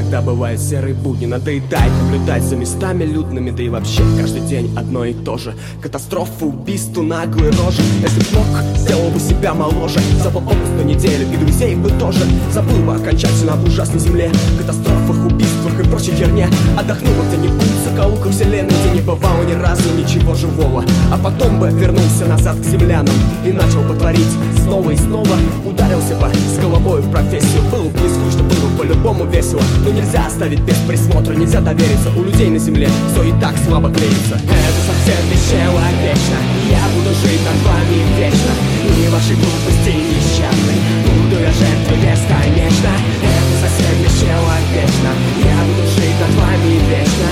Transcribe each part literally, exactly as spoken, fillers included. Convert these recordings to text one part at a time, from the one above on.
иногда бывают серые будни. Надоедает наблюдать за местами людными, да и вообще каждый день одно и то же. Катастрофы, убийства, наглые рожи. Если б мог, сделал бы себя моложе. Забыл отпуск на неделю и друзей бы тоже. Забыл бы окончательно об ужасной земле, катастрофах, убийствах и прочей херне. Отдохнул бы где-нибудь в закоулках вселенной, где не бывало ни разу ничего живого. А потом бы вернулся назад к землянам и начал бы творить снова и снова. Ударился бы с головой в профессию. Было бы не скучно, было бы по-любому весело. Но нельзя оставить без присмотра, нельзя довериться. У людей на земле все и так слабо клеится. Это совсем бесчеловечно. Я буду жить над вами вечно. И ваши глупости несчастны. Буду я жертвой бесконечно. Это совсем бесчеловечно. Я буду жить над вами вечно.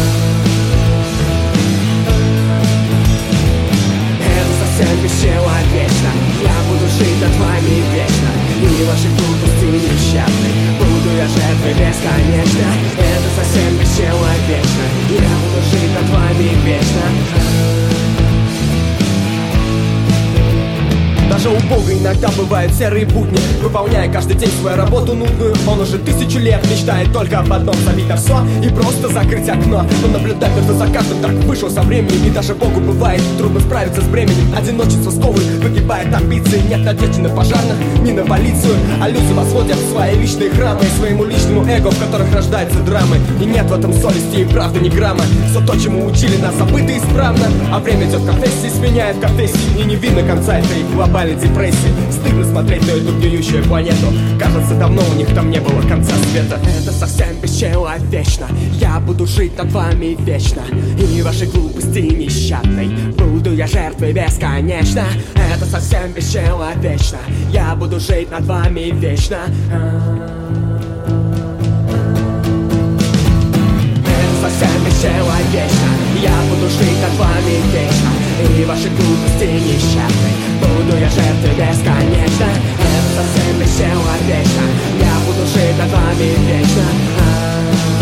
Это совсем бесчеловечно. Я буду жить над вами вечно. И ваши глупости несчастны. Буду я жертвой бесконечно. Это совсем бесчеловечно. Я буду жить над вами вечно. Даже у Бога иногда бывают серые будни. Выполняя каждый день свою работу нудную, он уже тысячу лет мечтает только об одном: забить на все и просто закрыть окно. Но наблюдать это за каждым так вышел со временем. И даже Богу бывает трудно справиться с бременем. Одиночество сковывает, погибает амбиции. Нет надежды на пожарных, ни на полицию. А люди возводят свои личные храмы и своему личному эго, в которых рождаются драмы. И нет в этом совести и правды ни грамма. Все то, чему учили нас, забыто исправно. А время идет конфессии, сменяет конфессии. И не видно конца этой глобальной депрессии. Стыдно смотреть на эту гниющую планету. Кажется, давно у них там не было конца света. Это совсем бесчеловечно. Я буду жить над вами вечно. И ваши глупости нещадной. Буду я жертвой бесконечно. Это совсем бесчеловечно. Я буду жить над вами вечно. Это совсем бесчеловечно. Я буду жить над вами вечно. И ваши глупости несчастны. Буду я жертвой бесконечно. Это совсем бесчеловечно. Я буду жить над вами вечно.